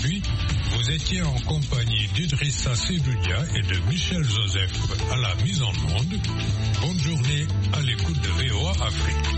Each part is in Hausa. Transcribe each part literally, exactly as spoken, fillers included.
aujourd'hui, vous étiez en compagnie d'Idrissa Seloudia et de Michel Joseph à la mise en onde. Bonne journée à l'écoute de V O A Afrique.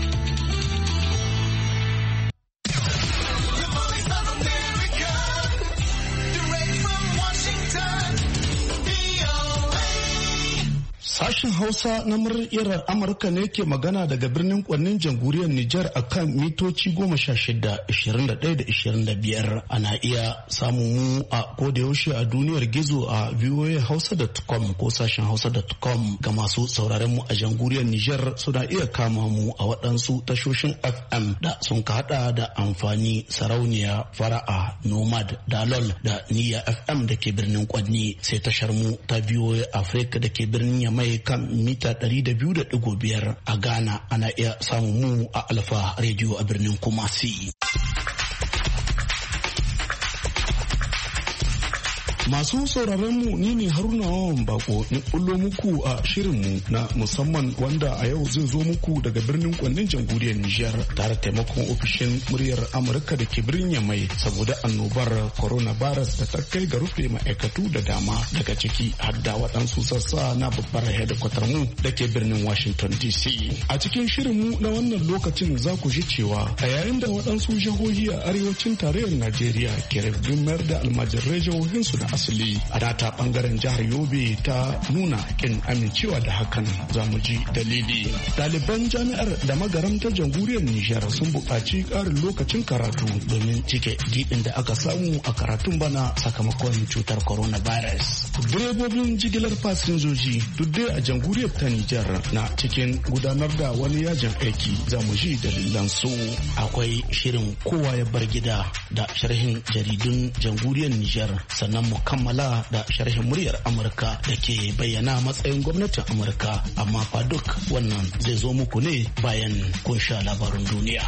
Sashen Hausa na muryar Amurka ne ke magana daga birnin Kwannin jamhuriyar Nijar a kan mitoci goma sha shida, ishirin da ɗaya da ishirin da biyar. Ana iya samun mu a kodayaushe a duniyar gizo a v o a hausa dot com ko sashen hausa dot com. Ga masu sauraren mu a jamhuriyar Nijar suna iya kama mu a waɗansu tashoshin F M da sun ka hada da amfani sarauniya fara'a nomad dalol da niyya F M da ke birnin Kwanni, sai tashar mu ta V O A Africa da ke birnin Yamai kan mita ɗari da biyu da ɗigo biyar. A Ghana ana iya samun mu a Alfa Radio a birnin Kumasi. Masu sauraron mu ni ne Haruna Wawan Bako ni kullo muku a shirin mu na musamman wanda a yau zai zo muku daga birnin Kwannin jamhuriyar Nijar tare da taimakon ofishin muryar Amurka da ke birnin Yamai saboda annobar coronavirus da ta kai ga rufe ma'aikatu da dama daga ciki har da waɗansu sassa na babbar hedikwatar mu da ke birnin Washington D C. A cikin shirin mu na wannan lokacin za ku ji cewa a yayin da waɗansu jihohi a arewacin tarayyar Najeriya ke rabin mayar da almajirai jihohinsu da asali, a data bangaren jihar Yobe ta nuna kin amincewa da hakan, za mu ji dalili. Ɗaliban jami'ar da magaram ta jamhuriyar Nijar sun buƙaci ƙarin lokacin karatu domin cike giɓin da aka samu a karatun bana sakamakon cutar coronavirus. Direbobin jigilar fasinjoji duk dai a jamhuriyar ta Nijar na cikin gudanar da wani yajin aiki, za mu ji dalilan su. Akwai shirin kowa ya bar gida da sharhin jaridun jamhuriyar Nijar, sannan mu kammala da sharhin muryar Amurka da ke bayyana matsayin gwamnatin Amurka, amma fa duk wannan zai zo muku ne bayan kun sha labarin duniya.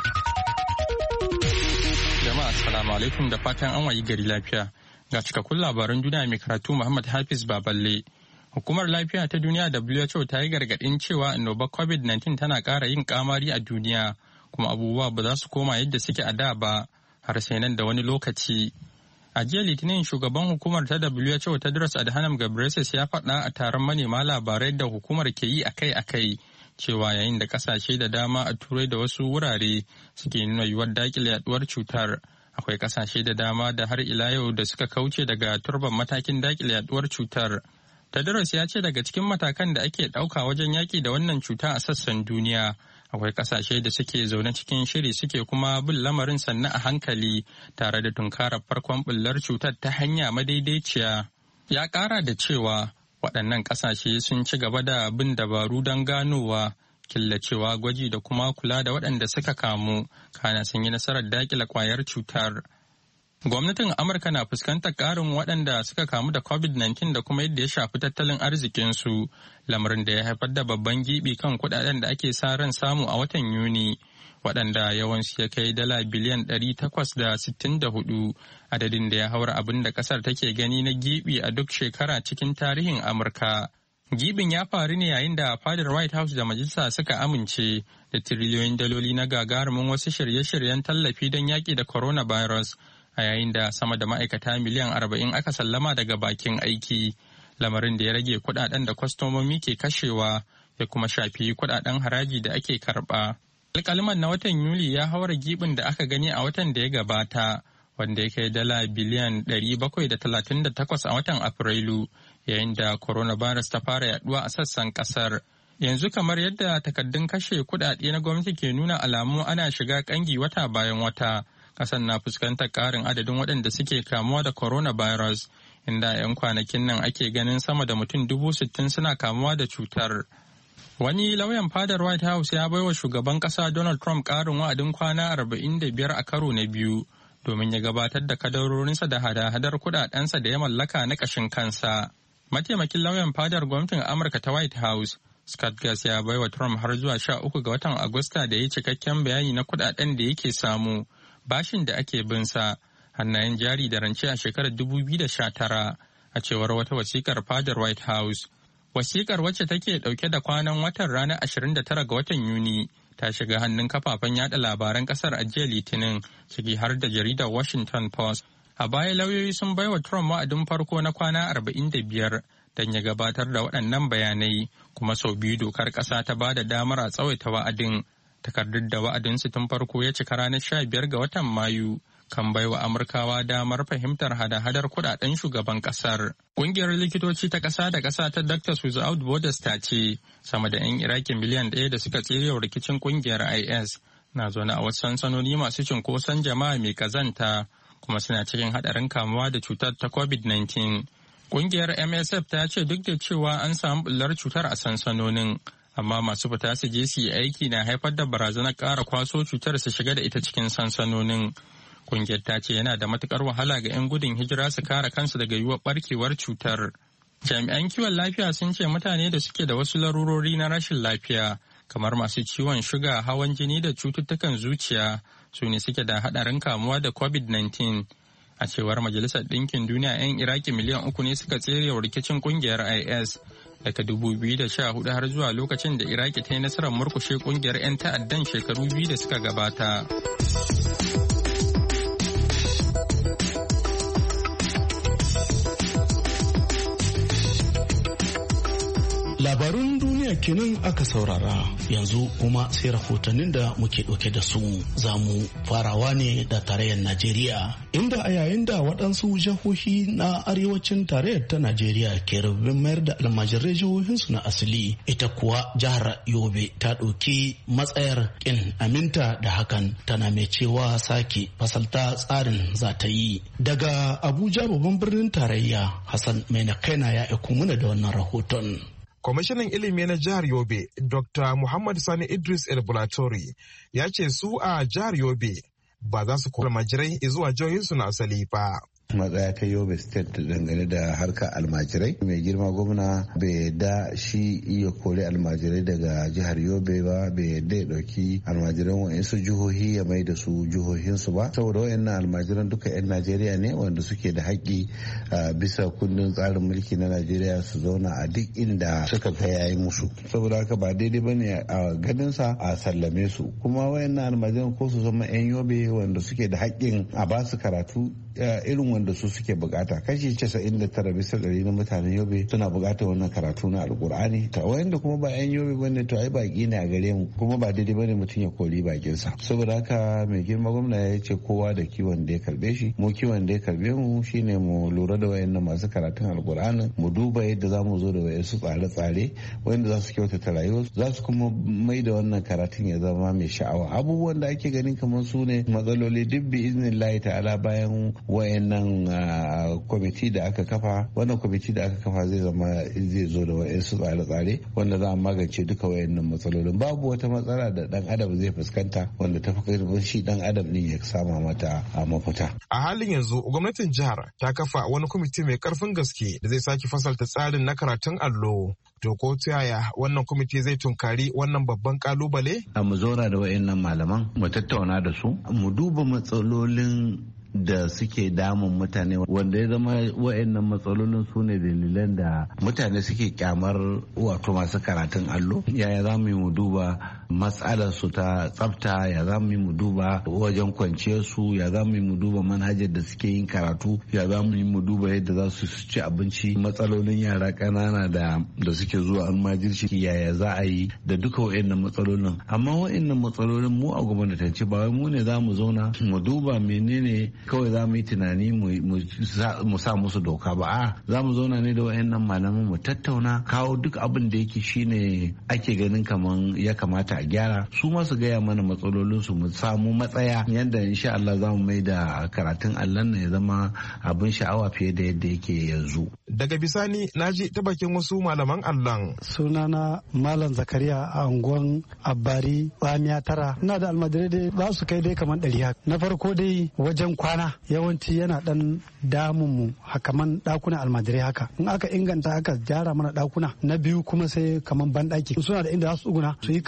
Jama'a assalamu alaikum da fatan an wayi gari lafiya. Ga cikakkun labaran duniya mai karatu Muhammad Hafiz Baballe. Hukumar lafiya ta duniya W H O ta yi gargaɗin cewa annobar covid nineteen tana ƙara yin kamari a duniya, kuma abubuwa ba za su koma yadda suke a da ba har sai nan da wani lokaci. A jiya Litinin shugaban hukumar ta W H O Tedros Adhanom Ghebreyesus ya faɗa a taron manema labarai da hukumar ke yi akai-akai cewa yayin da kasashe da dama a Turai da wasu wurare suke nuna yiwuwar daƙile yaduwar cutar, akwai kasashe da dama da har ila yau da suka kauce daga turban matakin daƙile yaduwar cutar. Tedros ya ce daga cikin matakan da ake ɗauka wajen yaƙi da wannan cuta a sassan duniya, akwai kasashe da suke zaune cikin shiri suke kuma bin lamarin sannu a hankali tare da tunkarar farkon bullar cutar ta hanya madaidaiciya. Ya ƙara da cewa waɗannan kasashe sun ci gaba da bin dabaru don ganowa, killacewa, gwaji da kuma kula da waɗanda suka kamu, kana sun yi nasarar daƙile ƙwayar cutar. Gwamnatin Amurka na fuskantar ƙarin waɗanda suka kamu da covid nineteen da kuma yadda ya shafi tattalin arzikinsu, lamarin da ya haifar da babban gibi kan kuɗaɗen da ake sa ran samu a watan Yuni, waɗanda yawansu ya kai dala biliyan ɗari takwas da sittin da hudu, adadin da ya haura abin da ƙasar take gani na gibi a duk shekara cikin tarihin Amurka. Gibin ya faru ne yayin da fadar White House da majalisa suka amince da tiriliyoyin daloli na gagarumin wasu shirye-shiryen tallafi don yaƙi da coronavirus, a yayin da sama da ma'aikata miliyan arba'in aka sallama daga bakin aiki, lamarin da ya rage kudaden da kwastomomi ke kashewa ya kuma shafi kudaden haraji da ake karba. Alƙaliman na watan Yuli ya haura gibin da aka gani a watan da ya gabata, wanda ya kai dala biliyan ɗari bakwai da talatin da takwas a watan Afrilu, yayin da coronavirus ta fara yaduwa a sassan kasar. Yanzu kamar yadda takaddun kashe kudade na gwamnati ke nuna alamu ana shiga kangi wata bayan wata. Kasan na fuskantar ƙarin adadin waɗanda suke kamuwa da coronavirus, inda 'yan kwanakin nan ake ganin sama da mutum dubu sittin suna kamuwa da cutar. Wani lauyan fadar White House ya baiwa shugaban ƙasa Donald Trump ƙarin wa'adin kwana arba'in da biyar a karo na biyu domin ya gabatar da kadarorinsa da hada-hadar kuɗaɗensa da ya mallaka na ƙashin kansa. Mataimakin lauyan fadar gwamnatin Amurka ta White House, Scott Gas, ya baiwa Trump har zuwa sha uku ga watan Agusta da ya yi cikakken bayani na kuɗaɗen da yake samu, bashin da ake bin sa, hannayen jari da rance a shekarar dubu biyu da sha tara, a cewar wata wasikar fadar White House. Wasikar, wacce take dauke da kwanan watan ranar ashirin da tara ga watan Yuni, ta shiga hannun kafafen yada labaran kasar a jiya Litinin, ciki har da jaridar Washington Post. A baya lauyoyi sun baiwa Trump wa'adin farko na kwana arba'in da biyar don ya gabatar da waɗannan bayanai, kuma sau biyu dokar ƙasa ta ba da damar a tsawaita wa'adin. Takardar da wa'adinsu tun farko ya cika ranar sha biyar ga watan Mayu kan baiwa Amurkawa damar fahimtar hada-hadar kudaden shugaban kasar. Kungiyar likitoci ta ƙasa da ƙasa ta Doctors Without Borders ta ce sama da 'yan Iraki miliyan ɗaya da suka tsere rikicin kungiyar I S na zaune a wasu sansanoni masu cunkoson jama'a mai kazanta kuma suna cikin haɗarin kamuwa da cutar ta COVID nineteen. Kungiyar M S F ta ce duk da cewa an samu bullar cutar a sansanonin, amma masu fita su je su yi aiki na haifar da barazanar ƙara kwaso cutar su shiga da ita cikin sansanonin. Kungiyar ta ce yana da matukar wahala ga 'yan gudun hijira su kare kansu daga yiwuwar barkewar cutar. Jami'an kiwon lafiya sun ce mutane da suke da wasu larurori na rashin lafiya kamar masu ciwon shuga, hawan jini da cututtukan zuciya su ne suke da haɗarin kamuwa da COVID nineteen. A cewar Majalisar Ɗinkin Duniya, 'yan Iraki miliyan uku ne suka tsere wa rikicin kungiyar I S daga dubu biyu da sha hudu har zuwa lokacin da Iraki ta yi nasarar murkushe kungiyar 'yan ta'addan shekaru biyu da suka gabata. Labarun duniya kenan aka saurara, yanzu kuma sai rahotannin da muke ɗauke da su. Za mu farawa ne da tarayyar Najeriya, inda a yayin da waɗansu jihohi na arewacin tarayyar ta Najeriya ke rubin mayar da almajirai jihohinsu na asali, ita kuwa jihar Yobe ta ɗauki matsayar ƙin aminta da hakan, tana mai cewa sake fasalta tsarin za ta yi. Daga Abuja babban birnin tarayya, Hassan Maina Kaina ya aiko mana da wannan rahoton. Kwamishinan ilimi na jihar Yobe, Doctor Muhammad Sani Idris El Bulatori, ya ce su a jihar Yobe ba za su kora almajirai zuwa jihohinsu na asali ba. Matsaya ta Yobe State dangane da harkar almajirai, mai girma gwamna bai yadda shi iya kore almajirai daga jihar Yobe ba, bai yadda ya dauki almajiran wa'insu jihohi ya mai da su jihohinsu ba, saboda wayannan almajiran duka 'yan Najeriya ne wanda suke da haƙƙi bisa kundin tsarin mulki na Najeriya su zauna a duk inda suka ga yayi musu, saboda haka ba daidai bane a ganin sa a sallame su. Kuma wayannan almajiran ko su zama 'yan Yobe wanda suke da haƙƙin a ba su karatu irin wanda su suke bukata, kashi casa'in da tara bisa ɗari na mutanen Yobe suna bukatar wannan karatu na alkur'ani. Ta wayanda kuma ba 'yan Yobe bane to ai baki ne a gare mu, kuma ba daidai bane mutum ya kori bakinsa. Saboda haka mai girma gwamna ya ce kowa da kiwon da ya karbe shi, mu kiwon da ya karbe mu shine mu lura da wayannan masu karatun alkur'anin, mu duba yadda za mu zo da wayansu tsare-tsare wanda za su kyautata rayuwa, za su kuma mai da wannan karatun ya zama mai sha'awa. Abubuwan da ake ganin kamar su ne matsaloli duk bi iznillahi ta'ala bayan wayannan kwamiti da aka kafa, wannan kwamiti da aka kafa zai zama zai zo da wayansu tsare-tsare wanda za a magance duka wayannan matsalolin. Babu wata matsala da dan adam zai fuskanta wanda ta fi karfin shi dan adam din ya sama mata a mafita. A halin yanzu gwamnatin jihar ta kafa wani kwamiti mai karfin gaske da zai sake fasalta tsarin na karatun allo. To ko ta yaya wannan kwamiti zai tunkari wannan babban kalubale? A mu zauna da wayannan malaman mu tattauna da su, mu duba matsalolin da suke damun mutane wanda ya zama wa'annan matsalolin su ne dalilan da mutane suke kyamar wato masu karatun allo. Yaya za mu yi mu duba matsalar su ta tsafta, ya za mu yi mu duba wajen kwanciyar su, ya za mu yi mu duba manhajar da suke yin karatu, ya za mu yi mu duba yadda za su ci abinci, matsalolin yara ƙanana da da suke zuwa almajirci, yaya za a yi da duka wa'annan matsalolin. Amma wa'annan matsalolin mu a gwamnatance ba wai mu ne za mu zauna mu duba menene kawai za mu yi tunani mu sa musu doka ba, a za mu zauna ne da wayannan malaman mu tattauna, kawo duk abin da yake shine ake ganin kaman ya kamata a gyara, su ma su gaya mana matsalolin su, mu samu matsaya yadda insha Allah za mu mai da karatun Allah ya zama abin sha'awa fiye da yadda yake yanzu. Daga bisani na ji ta bakin wasu malaman Allah. Sunana Malam Zakariya a unguwan Abbari Tsamiya Tara. Ina da almajirai dai za su kai dai kamar ɗari haka. Na farko dai wajen kwana yawanci yana dan damun mu hakaman dakunan almajirai haka, in aka inganta aka gyara mana dakuna. Na biyu kuma sai kaman banɗaki suna da inda za su tsuguna su yi kaman yanayi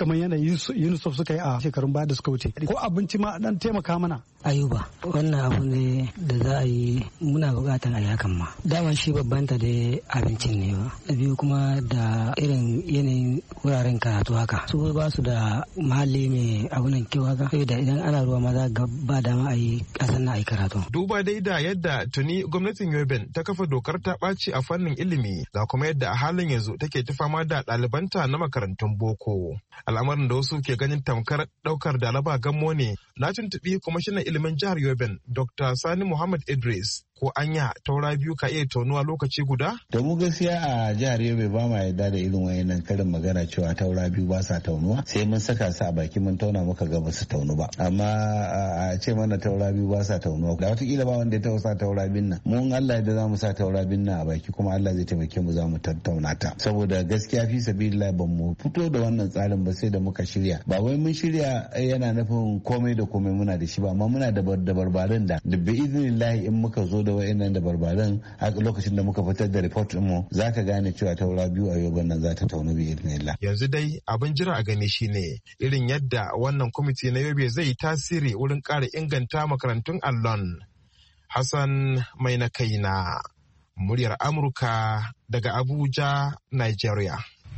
UNICEF suka yi a shekarun baya da suka wuce ko abinci ma dan taimaka mana. Ayuba wannan abu ne da za a yi muna bukatar a yakan ma dama shi babban ta da abincin ne ba da biyu kuma da irin yanayin wuraren karatu haka su ba su da mahalli mai abunan kyau haka saboda idan ana ruwa ma za ga ba dama a yi kasan na a yi karatu. Duba dai da yadda tuni gwamnatin Yoben ta kafa dokar ta ɓaci a fannin ilimi ga kuma yadda a halin yanzu take ta fama da ɗalibanta na makarantun boko al'amarin da wasu ke ganin tamkar ɗaukar dalaba gammo ne. Na tuntuɓi kwamishinan ilimin jihar Yoben Doctor Sani Muhammad Idris ko anya taura biyu ka iya taunuwa lokaci guda? Da mu gaskiya a jihar Yobe ba ma yarda da irin wayannan karin magana cewa taura biyu ba sa taunuwa sai mun saka su a baki mun tauna muka ga ba su taunu ba amma a ce mana taura biyu ba sa taunuwa da watakila ba wanda ya taɓa sa taura biyun nan mun Allah da za mu sa taura biyun nan a baki kuma Allah zai taimake mu za mu tattauna ta saboda gaskiya fi sabilillah ban mu fito da wannan tsarin ba sai da muka shirya ba wai mun shirya yana nufin komai da komai muna da shi ba amma muna da dabarbarin da da bi idinillahi in muka zo da wayannan dabarbarin a lokacin da muka fitar da report din mu zaka gane cewa taura biyu a Yobe nan za ta tauna bi idinillah. Yanzu dai abin jira a gani shine irin yadda wannan kwamiti na Yobe zai tasiri wurin ƙara inganta makarantun allon. Hassan mai na kaina muryar Amurka daga Abuja, Nigeria.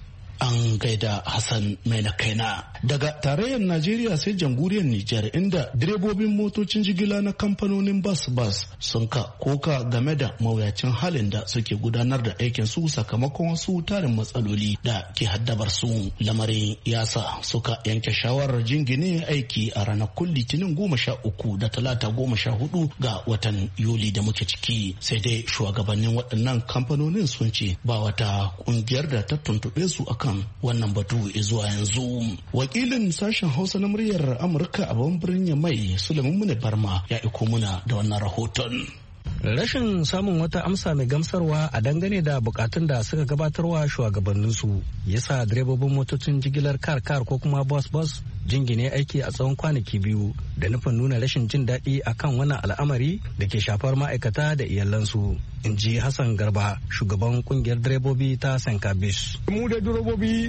An gaida Hassan mai na kaina. Daga tarayyar Najeriya sai jamhuriyar Nijar inda direbobin motocin jigila na kamfanonin bas-bas sun ka koka game da mawuyacin halin da suke gudanar da aikin su sakamakon wasu tarin matsaloli da ke haddabar su. Lamarin yasa suka yanke shawarar jingine aiki a ranakun Litinin goma sha uku da Talata goma sha hudu ga watan Yuli da muke ciki. Sai dai shugabannin waɗannan kamfanonin sun ce ba wata ƙungiyar da ta tuntuɓe su akan kan wannan batu zuwa yanzu. Wakilin sashen Hausa na muryar Amurka a babban birnin Yamai Sulaiman Mune Barma ya iko muna da wannan rahoton. Rashin samun wata amsa mai gamsarwa a dangane da bukatun da suka gabatarwa shugabanninsu ya sa direbobin motocin jigilar kar-kar ko kuma bus-bus jingine aiki a tsawon kwanaki biyu da nufin nuna rashin jin daɗi a kan wannan al'amari da ke shafar ma'aikata da iyalansu. In ji Hassan Garba, shugaban kungiyar direbobi ta Sankabis. Mu da direbobi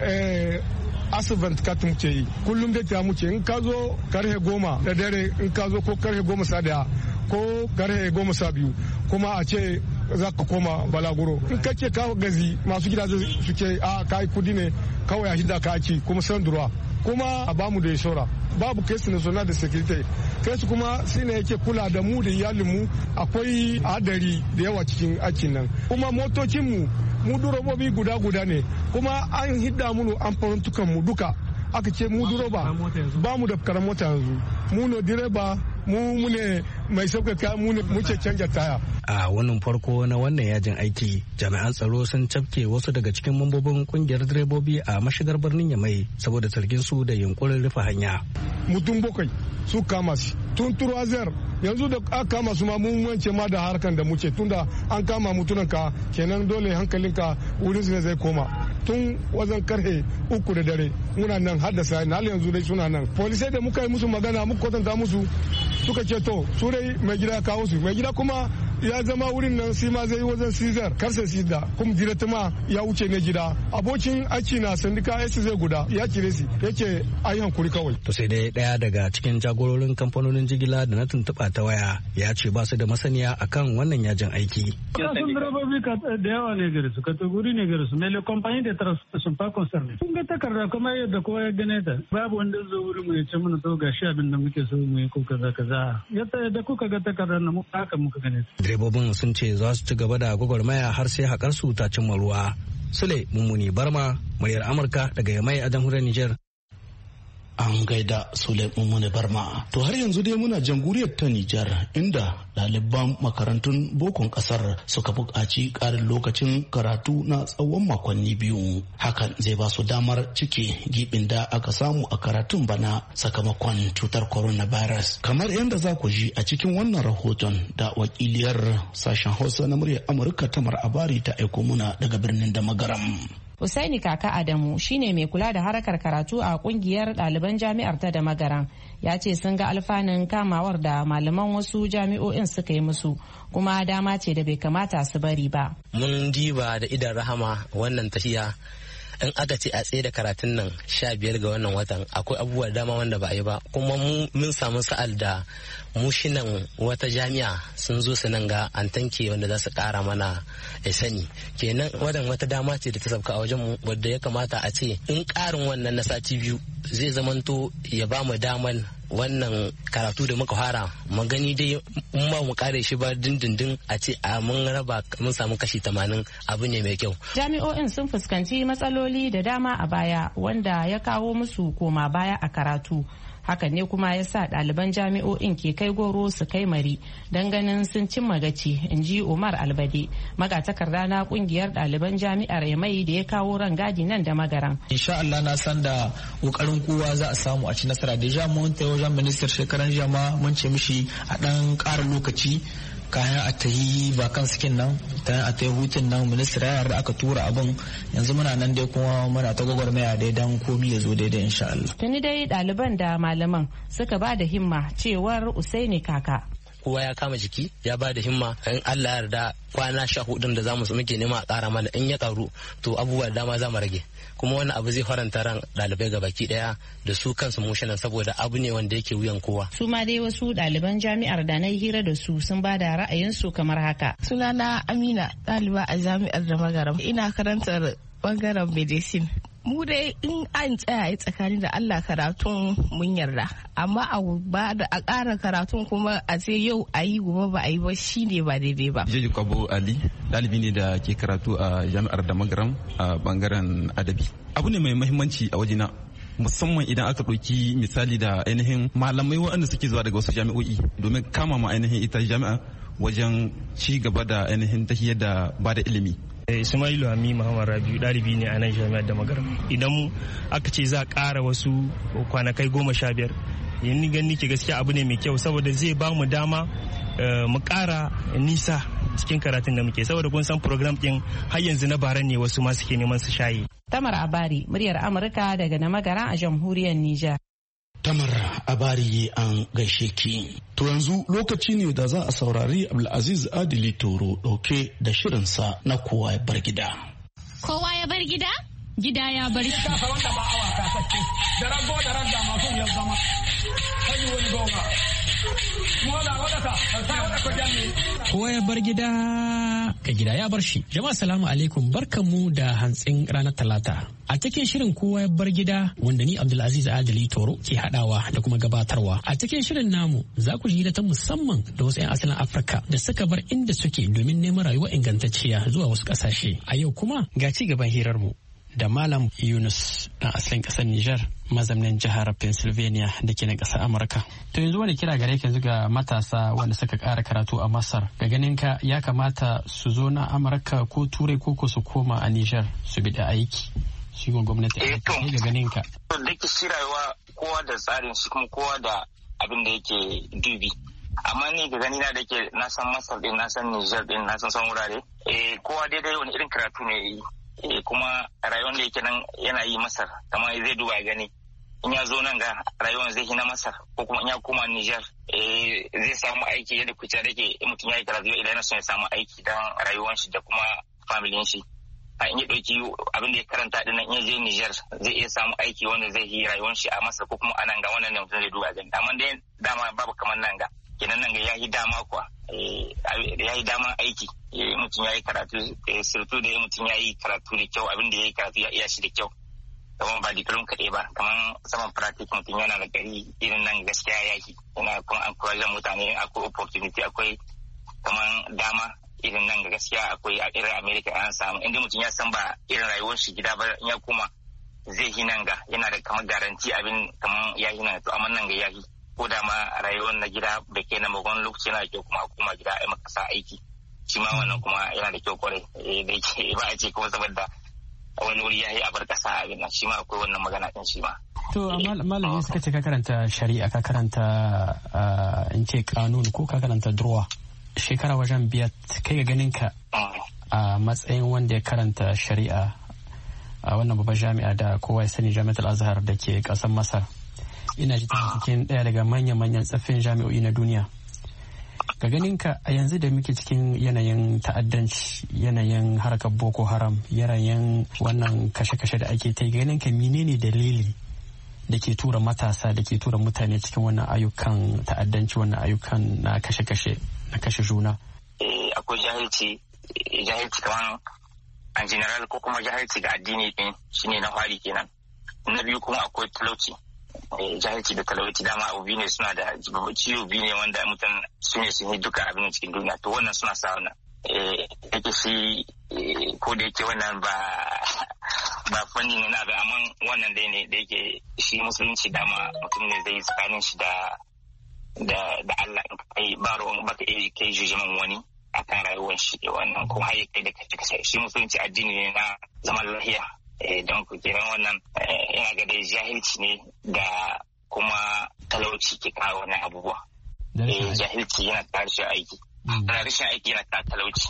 asibant kat muke yi kullum da ta muke in ka zo karhe goma da dare in ka zo ko karhe goma sa daya ko karhe goma sa biyu kuma a ce za ka koma balaguro in ka ce ka gazi masu gida suke a kai kudi ne kawai a hidda ka aiki kuma san durwa kuma a bamu da shora babu kesu national da security kesu kuma shine yake kula da mu da iyalinmu akwai hadari da yawa cikin aikin nan kuma motocinmu mu durobobi guda guda ne kuma an hidda mu amfarantukan mu duka aka ce mu duroba ba mu da karan mota yanzu mu ne direba mu ne mai sauƙaƙa mu ne muke canja taya. A wannan farko na wannan yajin aiki jami'an tsaro sun cafke wasu daga cikin mambobin kungiyar direbobi a mashigar birnin Yamai saboda zargin su da yunkurin rufe hanya. Mutum bakwai su kama shi tun turwazer yanzu da aka kama su ma mun wance ma da harkan da muke tunda an kama mutunan ka kenan dole hankalinka wurin su ne zai koma tun wajen karhe uku da dare muna nan har da sai na yanzu dai suna nan polisai da muka yi musu magana muka kwatanta musu suka ce to su dai mai gida ya kawo su mai gida kuma ya zama wurin nan shi ma zai wajen sizar karsa sida kuma direta ma ya wuce ne gida abokin aiki na sandika ya zai guda ya kire shi yake ayi hankuri kawai. To sai dai daya daga cikin jagororin kamfanonin jigila da na tuntuɓa ta waya ya ce ba su da masaniya akan wannan yajin aiki. Kasan direbobi da yawa ne gare su kategori ne gare su mai le compagnie de transportation pas concerné. Kun ga takarda kuma yadda kowa ya gane ta babu wanda zo wurin mu ya ce mana to gashi abin da muke so mu yi ko kaza kaza yadda kuka ga takardar na mu haka muka gane ta. Direbobin sun ce za su ci gaba da gwagwarmaya har sai haƙar su ta cimma ruwa. Sule Mummuni Barma, muryar Amurka daga Yamai a jamhuriyar Nijar. An gaida Sule Mummuni Barma. To har yanzu dai muna jamhuriyar ta Nijar inda ɗaliban makarantun bokon ƙasar suka buƙaci ƙarin lokacin karatu na tsawon makonni biyu. Hakan zai ba su damar cike gibin da aka samu a karatun bana sakamakon cutar coronavirus. Kamar yadda za ku ji a cikin wannan rahoton da wakiliyar sashen Hausa na muryar Amurka Tamar Abari ta aiko muna daga birnin Damagaram. Usaini Kaka Adamu shine mai kula da harkar karatu a kungiyar ɗaliban jami'ar ta da magaran ya ce sun ga alfanun kamawar da malaman wasu jami'o'in suka yi musu kuma dama ce da bai kamata su bari ba. Mun diba da idan rahama wannan tafiya in aka ce a tsaye da karatun nan sha biyar ga wannan watan akwai abubuwa da dama wanda ba a yi ba kuma mu mun samu sa'al da mushinan wata jami'a sun zo su nan ga an tanke wanda za su kara mana sani kenan wadan wata dama ce da ta sauka a wajen mu wadda ya kamata a ce in karin wannan na sati biyu zai zamanto ya ba mu daman wannan karatu da muka fara mu gani dai in ma mu kare shi ba dindindin a ce a mun raba mun samu kashi tamanin abu ne mai kyau. Jami'o'in sun fuskanci matsaloli da dama a baya wanda ya kawo musu koma baya a karatu. Hakan ne kuma ya sa ɗaliban jami'o'in ke kai goro su kai mari don ganin sun cimma gaci, in ji Umar Albade, magatakarda na kungiyar ɗaliban jami'ar Yamai da ya kawo rangadi nan da Magaran. Insha Allah na san da kokarin kowa za a samu a ci nasara. Deja mun ta wajen ministar shekaran jama mun ce mishi a ɗan ƙara lokaci kayan a ta yi bakan skin nan ta a ta yi hutun nan ministra ya yarda aka tura abin yanzu muna nan dai kuma muna ta gwagwarmaya dai dan komi ya zo daidai insha Allah. Tuni dai ɗaliban da malaman suka ba da himma cewar Usaini Kaka. Kowa ya kama jiki ya ba da himma in Allah ya yarda kwana sha hudun da zamu muke nema a ƙara mana in ya karu to abubuwa da dama za mu rage kuma wani abu zai faranta ran ɗalibai ga baki ɗaya da su kansu mushinan saboda abu ne wanda yake wuyan kowa. Su ma dai wasu ɗaliban jami'ar da na hira da su sun ba da ra'ayinsu kamar haka. Sunana Amina, ɗaliba a jami'ar da Magaram, ina karantar bangaren medicine. Mu dai in an tsaya tsakani da Allah karatun mun yarda amma a ba da a ƙara karatun kuma a ce yau a yi gobe ba a yi ba shine ba daidai ba. Jeju Kabo Ali ɗalibi ne da ke karatu a jami'ar da Magaram a bangaren adabi. Abu ne mai muhimmanci a wajena musamman idan aka ɗauki misali da ainihin malamai waɗanda suke zuwa daga wasu jami'o'i domin kama ma ainihin ita jami'a wajen ci gaba da ainihin tahiyar da ba da ilimi. Ismailu Hami Muhammad Rabiu ɗalibi ne a nan jami'ar da Magaram. Idan aka ce za a ƙara wasu kwanakai goma sha biyar yin gani ke gaskiya abu ne mai kyau saboda zai ba mu dama mu ƙara nisa cikin karatun da muke saboda kun san program ɗin har yanzu na bara ne wasu ma suke neman su shaye. Tamar Abari, muryar Amurka daga na Magaran a jamhuriyar Nijar. Tamar Abari an gaishe ki. To yanzu lokaci ne da za a saurari Abdulaziz Adili Toro dauke da shirinsa na kowa ya bar gida. Kowa ya bar gida? Gida ya bar gida. Kasa wanda ba awa kasance, da rago da ragga masu ya zama. Kai wani goma. Kowa ya bar gida ka gida ya bar shi. Jama'a salamu alaikum, barkanmu da hantsin ranar talata. A cikin shirin kowa ya bar gida wanda ni Abdulaziz Adili Toro ke hadawa da kuma gabatarwa. A cikin shirin namu za ku ji ta musamman da wasu 'yan asalin Afirka da suka bar inda suke domin neman rayuwa ingantacciya zuwa wasu kasashe. A yau kuma ga ci gaban hirarmu da Malam Yunus na asalin kasar Nijar, mazaunin jihar Pennsylvania da ke na kasar Amurka. To yanzu wani kira gare ka ga matasa wanda suka ƙara karatu a Masar, ga ganin ka ya kamata su zo na Amurka ko Turai ko ko su koma a Nijar su bi da aiki. Shi gwamnati ga ganin ka. Da ke shi rayuwa kowa da tsarin shi kuma kowa da abin da yake dubi. Amma ni ga gani na da ke na san Masar din, na san Nijar din, na san san wurare. Eh kowa daidai wani irin karatu ne yi. Eh kuma rayuwar da yake nan yana yi Masar, kamar zai duba ya gani. In ya zo nan ga rayuwar zai yi na Masar ko kuma in ya koma Nijar eh zai samu aiki yadda kuce da ke mutum ya yi karatu idan yana son ya samu aiki don rayuwar shi da kuma familin shi. A in ya ɗauki abin da ya karanta din nan in ya je Nijar zai iya samu aiki wanda zai yi rayuwar shi a Masar ko kuma a nan ga wannan ne mutum zai duba gani. Amma dai dama babu kamar nan ga. Kenan nan ga ya yi dama kuwa. Ya yi dama aiki. Mutum ya yi karatu surtu da mutum ya yi karatu da kyau abin da ya yi karatu ya iya shi da kyau. Kamar ba diplom kaɗai ba, kamar saman pratik mutum yana da gari irin nan gaskiya ya yi. Yana kuma an kurajen mutane akwai opportunity akwai kamar dama irin nan gaskiya akwai a irin America an samu. Inda mutum ya san ba irin rayuwar shi gida ba in ya koma zai yi nan ga yana da kamar garanti abin kamar ya yi nan to amma nan ga ya yi. Ko da ma rayuwar na gida bai kai na magon lokaci yana da kyau kuma kuma gida a makasa aiki. Shi ma wannan kuma yana da kyau kwarai da yake ba a ce kuma saboda wani wuri ya yi a bar kasa abin nan shi ma akwai wannan magana din shi ma. To malami suka ce ka karanta shari'a ka karanta in ce kanun ko ka karanta durwa shekara wajen biyar kai ga ganin ka a matsayin wanda ya karanta shari'a a wannan babbar jami'a da kowa ya sani jami'atul azhar da ke kasar Masar. Ina ji cikin ɗaya daga manya-manyan tsaffin jami'o'i na duniya. ga ganin ka a yanzu da muke cikin yanayin ta'addanci, yanayin harkar boko haram, yanayin wannan kashe-kashe da ake ta, ganin ka menene dalili da ke tura matasa da ke tura mutane cikin wannan ayyukan ta'addanci, wannan ayyukan na kashe-kashe na kashe juna? Eh, akwai jahilci jahilci kamar an general ko kuma jahilci ga addini din shine na fari kenan. Na biyu kuma akwai talauci. Jahilci da talauci dama abu biyu ne, suna da ciwo biyu ne wanda mutum su ne sun yi duka abin cikin duniya, to wannan suna sa wannan yake shi ko da yake wannan ba ba fanni ne na abin, amma wannan dai ne da yake shi musulunci dama mutum ne zai tsakanin shi da da da Allah in kai baro baka iya kai jujuman wani akan rayuwar shi, wannan kuma har kai da kace shi musulunci addini ne na zaman lafiya. Don ku kiran wannan ina ga dai jahilci ne da kuma talauci ke kawo wannan abubuwa. Jahilci yana kawo rashin aiki. Rashin aiki yana kawo talauci.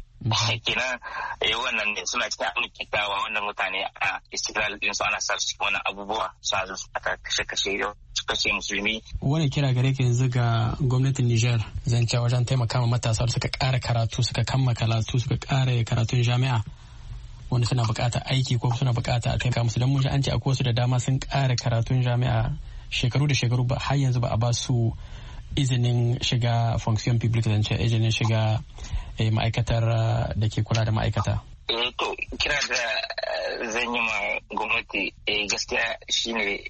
Kenan wannan ne suna cikin abin da kawo wannan mutane a istiklal din su ana sa su wannan abubuwa suna zo su aka kashe-kashe kashe musulmi. Wani kira gare ka yanzu ga gwamnatin Nijar zance wajen taimaka ma matasa da suka ƙara karatu, suka kammala karatu, suka ƙara karatun jami'a, wanda suna buƙatar aiki ko suna buƙata a taimaka musu, don mun an ce akwai wasu da dama sun ƙara karatun jami'a shekaru da shekaru ba har yanzu ba a ba su izinin shiga fonction public, zan ce izinin shiga ma'aikatar da ke kula da ma'aikata. Eh to kira da zan yi ma gwamnati gaskiya shine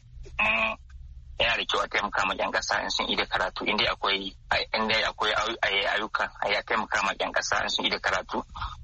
yana da kyau a taimaka ma ƴan ƙasa in sun ida karatu, inda akwai inda akwai ayyuka a taimaka ma ƴan ƙasa in sun ida karatu.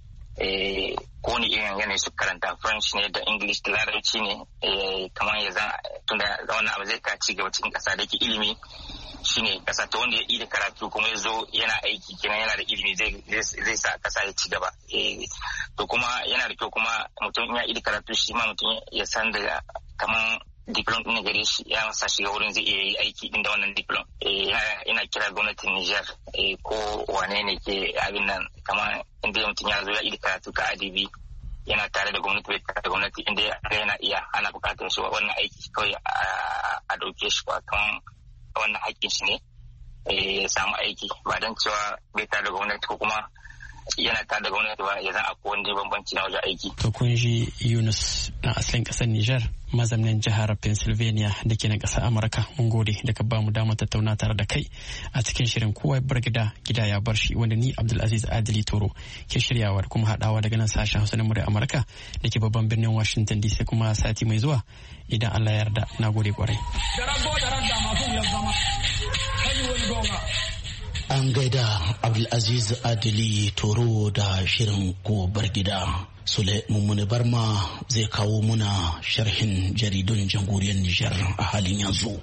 Eh, ko ni irin yanayi su karanta French ne da English da Larabci ne, eh, kamar ya zan tunda wannan abu zai ka ci gaba cikin ƙasa da ke ilimi shine ƙasa ta wanda ya yi da karatu kuma ya zo yana aiki kenan yana da ilimi zai sa ƙasa ya ci gaba. Eh, to kuma yana da kyau kuma mutum ya yi da karatu shi ma mutum ya san da kamar diplom ɗin gare shi ya masa shiga wurin zai iya yi aiki ɗin da wannan diplom. Eh, ina kira gwamnatin Nijar eh, ko wane ne ke abin nan kamar inda mutum ya zo ya yi karatu ka adibi yana tare da gwamnati bai tare da gwamnati inda yana iya ana buƙatar shi wannan aiki kawai a ɗauke shi ba kan wannan haƙƙin shi ne ya samu aiki ba don cewa bai tare da gwamnati ko kuma yana tare da gwamnati ba ya zan akwai wani bambanci na wajen aiki. To kun ji Yunus na asalin ƙasar Nijar mazaunin jihar Pennsylvania da ke na ƙasar Amurka, mun gode da ka ba mu damar tattauna tare da kai a cikin shirin kowa bar gida gida ya bar shi, wanda ni Abdulaziz Adili Toro ke shiryawa da kuma haɗawa daga nan sashen Hausa na murya Amurka da ke babban birnin Washington D C, kuma sati mai zuwa idan Allah ya yarda. Na gode kwarai. An gaida Abdulaziz Adili Toro da shirin ko bar gida. Sule Mummuni Barma zai kawo muna sharhin jaridun jamhuriyar Nijar a halin yanzu.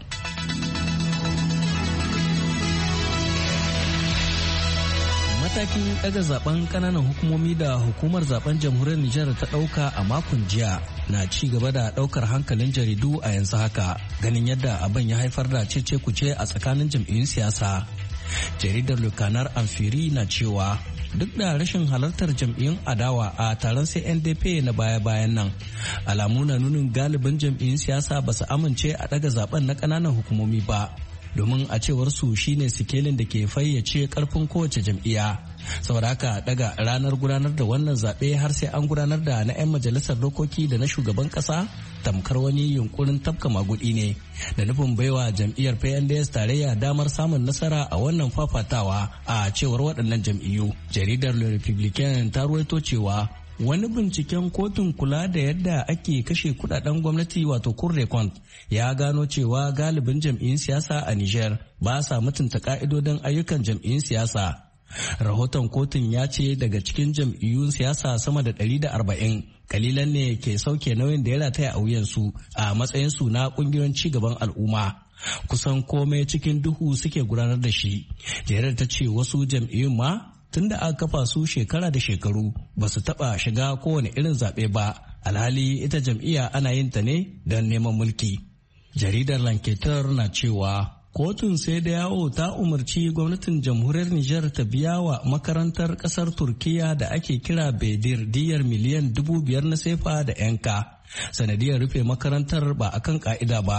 Matakin ɗaga zaben ƙananan hukumomi da hukumar zaben jamhuriyar Nijar ta ɗauka a makon jiya na ci gaba da ɗaukar hankalin jaridu a yanzu haka, ganin yadda abin ya haifar da cece kuce a tsakanin jam'iyyun siyasa. Jaridar Lukanar Amfiri na cewa duk da rashin halartar jam'iyyun adawa a taron C N D P na baya-bayan nan, alamu na nunin galibin jam'iyyun siyasa ba su amince a ɗaga zaben na ƙananan hukumomi ba, domin a cewar su shine sikelin da ke fayyace karfin kowace jam'iyya. Saboda haka daga ranar gudanar da wannan zaɓe har sai an gudanar da na 'yan majalisar dokoki da na shugaban ƙasa tamkar wani yunkurin tafka magudi ne da nufin baiwa jam'iyyar P N D S tarayya damar samun nasara a wannan fafatawa, a cewar waɗannan jam'iyyu. Jaridar Le Republicain ta ruwaito cewa wani binciken kotun kula da yadda ake kashe kudaden gwamnati wato Cour des Comptes ya gano cewa galibin jam'iyyun siyasa a Niger ba sa mutunta ka'idodin ayyukan jam'iyyun siyasa. Rahoton kotun ya ce daga cikin jam'iyyun siyasa sama da ɗari da arba'in kalilan ne ke sauke nauyin da ya rataya a wuyansu a matsayinsu na kungiyoyin cigaban al'umma. Kusan komai cikin duhu suke gudanar da shi. Jerar ta ce wasu jam'iyyun ma tun da aka kafa su shekara da shekaru ba su taɓa shiga kowane irin zaɓe ba, alhali ita jam'iyya ana yin ta ne don neman mulki. Jaridar Lanketer na cewa kotun sai da yawo ta umarci gwamnatin jamhuriyar Nijar ta biya wa makarantar ƙasar Turkiya da ake kira Bedir diyar miliyan dubu biyar na sefa da yanka sanadiyar rufe makarantar ba akan ka'ida ba.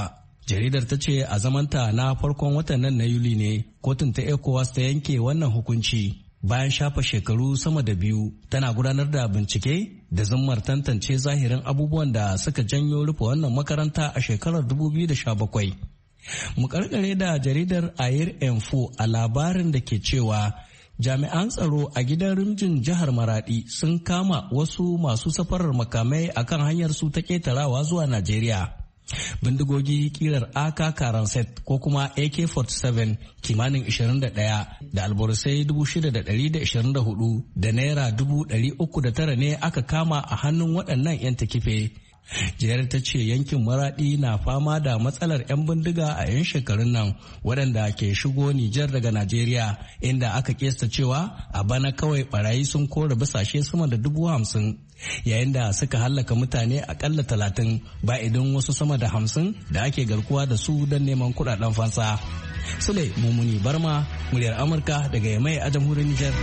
Jaridar ta ce a zamanta na farkon watan nan na Yuli ne kotun ta ECOWAS ta yanke wannan hukunci bayan shafa shekaru sama da biyu tana gudanar da bincike da zummar tantance zahirin abubuwan da suka janyo rufe wannan makaranta a shekarar dubu biyu da sha bakwai. Mu karkare da jaridar Air Info a labarin da ke cewa jami'an tsaro a gidan rimjin jihar Maradi sun kama wasu masu safarar makamai akan hanyar su ta ketarawa zuwa Najeriya. Bindigogi kirar A K Karanset ko kuma A K arshirin da bakwai kimanin ishirin da ɗaya da alborosai dubu shida da ɗari da ishirin da hudu da naira dubu ɗari uku da tara ne aka kama a hannun waɗannan 'yan takife. Jihar ta ce yankin Maradi na fama da matsalar 'yan bindiga a 'yan shekarun nan waɗanda ke shigo Nijar daga Najeriya, inda aka kesta cewa a bana kawai barayi sun kore bisashe sama da dubu hamsin yayin da suka hallaka mutane akalla talatin ba idan wasu sama da hamsin da ake garkuwa da su don neman kuɗaɗen fansa. Sule Mumuni Barma, muryar Amurka daga Yamai a jamhuriyar Nijar.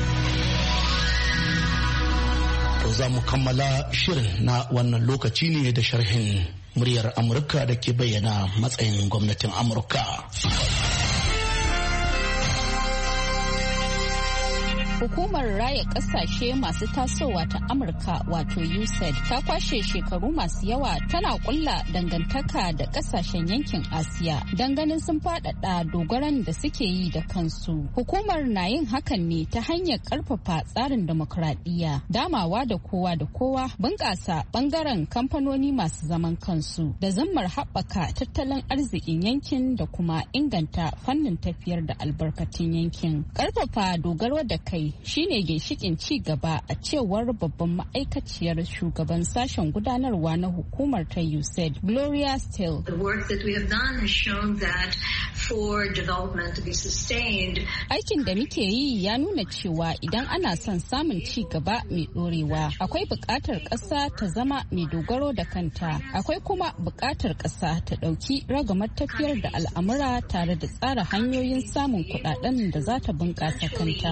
Za mu kammala shirin na wannan lokaci ne da sharhin muryar Amurka da ke bayyana matsayin gwamnatin Amurka. Hukumar Raya Kasashe Masu Tasowa ta Amurka wato U S A I D ta kwashe shekaru masu yawa tana kulla dangantaka da kasashen yankin Asiya don ganin sun faɗaɗa dogaran da suke yi da kansu. Hukumar na yin hakan ne ta hanyar ƙarfafa tsarin demokradiyya, damawa da kowa da kowa, bunƙasa ɓangaren kamfanoni masu zaman kansu da zammar haɓaka tattalin arzikin yankin da kuma inganta fannin tafiyar da albarkatun yankin. Ƙarfafa dogaro da kai shine ginshikin ci gaba a cewar babban ma'aikaciyar shugaban sashen gudanarwa na hukumar ta U S A I D, Gloria Steele. The work that we have done has shown that for development to be sustained. Aikin da muke yi ya nuna cewa idan ana son samun ci gaba mai dorewa, akwai buƙatar ƙasa ta zama mai dogaro da kanta, akwai kuma buƙatar ƙasa ta ɗauki ragamar tafiyar da al'amura tare da tsara hanyoyin samun kuɗaɗen da za ta bunƙasa kanta.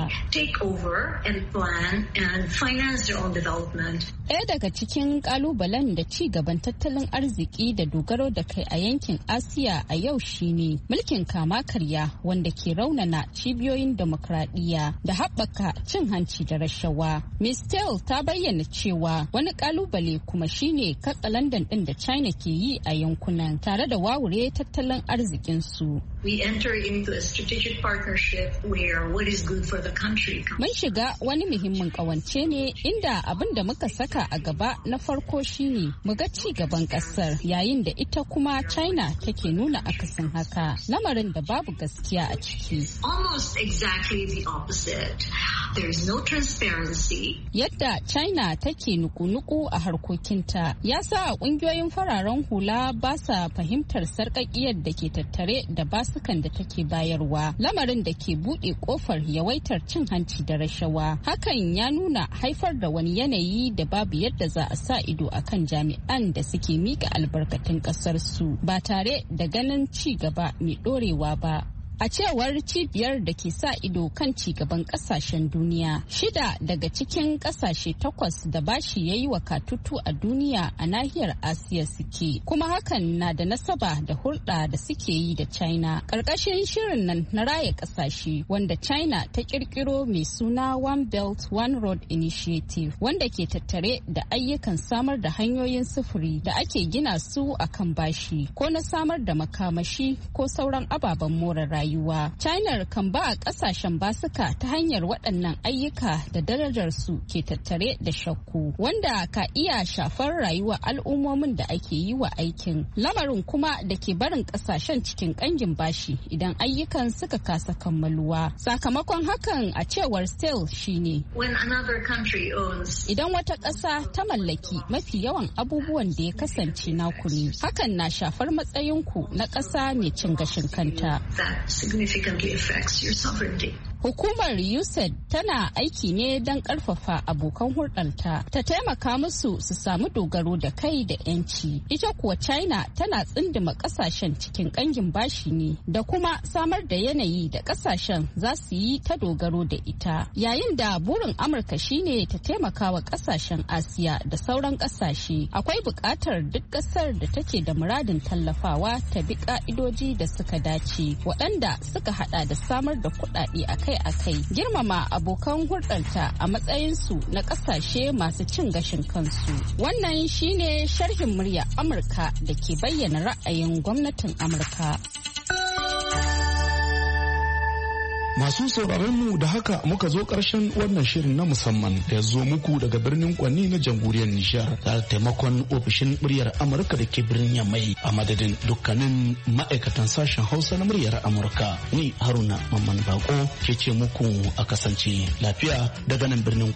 Over and plan and finance their own development. Ɗaya daga cikin ƙalubalen da ci gaban tattalin arziki da dogaro da kai a yankin Asiya a yau shine mulkin kama karya wanda ke raunana cibiyoyin demokradiyya da haɓaka cin hanci da rashawa. Miz Steele ta bayyana cewa wani ƙalubale kuma shine katsalandan ɗin da China ke yi a yankunan tare da wawure tattalin arzikinsu. We enter into a strategic partnership where what is good for the country. Mun shiga wani muhimmin kawance ne inda abin da muka saka a gaba na farko shine mu ga ci gaban kasar yayin da ita kuma China take nuna akasin haka, lamarin da babu gaskiya a ciki. Almost exactly the opposite. There is no transparency. Yadda China take nuku-nuku a harkokinta ya sa kungiyoyin fararen hula ba sa fahimtar sarƙaƙiyar da ke tattare da basukan da take bayarwa, lamarin da ke buɗe ƙofar yawaitar cin hanci da rashawa. Hakan ya nuna haifar da wani yanayi da babu yadda za a sa ido a kan jami'an da suke mika albarkatun ƙasar su ba tare da ganin ci gaba mai ɗorewa ba. A cewar cibiyar da ke sa ido kan cigaban kasashen duniya, shida daga cikin kasashe takwas da bashi ya yi wa katutu a duniya a nahiyar Asiya suke, kuma hakan na da nasaba da hulɗa da suke yi da China. Ƙarƙashin shirin nan na raya ƙasashe wanda China ta ƙirƙiro mai suna One Belt One Road Initiative, wanda ke tattare da ayyukan samar da hanyoyin sufuri da ake gina su a kan bashi, ko na samar da makamashi ko sauran ababen more rayuwa. China kan ba a kasashen basuka ta hanyar waɗannan ayyuka da darajar su ke tattare da shakku, wanda ka iya shafar rayuwar al'ummomin da ake yi wa aikin, lamarin kuma da ke barin kasashen cikin ƙangin bashi idan ayyukan suka kasa kammaluwa. Sakamakon hakan a cewar Steele shine When another country owns, idan wata ƙasa ta mallaki mafi yawan abubuwan da ya kasance naku ne, hakan na shafar matsayinku na ƙasa mai cin gashin kanta. That significantly affects your sovereignty. Hukumar U S A I D tana aiki ne don ƙarfafa abokan hulɗarta ta taimaka musu su samu dogaro da kai da 'yanci. Ita kuwa China tana tsindima ƙasashen cikin ƙangin bashi ne da kuma samar da yanayi da ƙasashen za su yi ta dogaro da ita. Yayin da burin Amurka shine ta taimaka wa ƙasashen Asiya da sauran ƙasashe, akwai buƙatar duk ƙasar da take da muradin tallafawa ta bi ƙa'idoji da suka dace, waɗanda suka hada da samar da kuɗaɗe akai-akai, girmama abokan hulɗarta a matsayinsu na ƙasashe masu cin gashin kansu. Wannan shine sharhin murya Amurka da ke bayyana ra'ayin gwamnatin Amurka. Masu sauraron mu da haka muka zo ƙarshen wannan shirin na musamman da ya zo muku daga birnin Kwanni na jamhuriyar Nijar da taimakon ofishin muryar Amurka da ke birnin Yamai a madadin dukkanin ma'aikatan sashen Hausa na muryar Amurka. Ni Haruna Mamman Bako ke ce muku a kasance lafiya daga nan birnin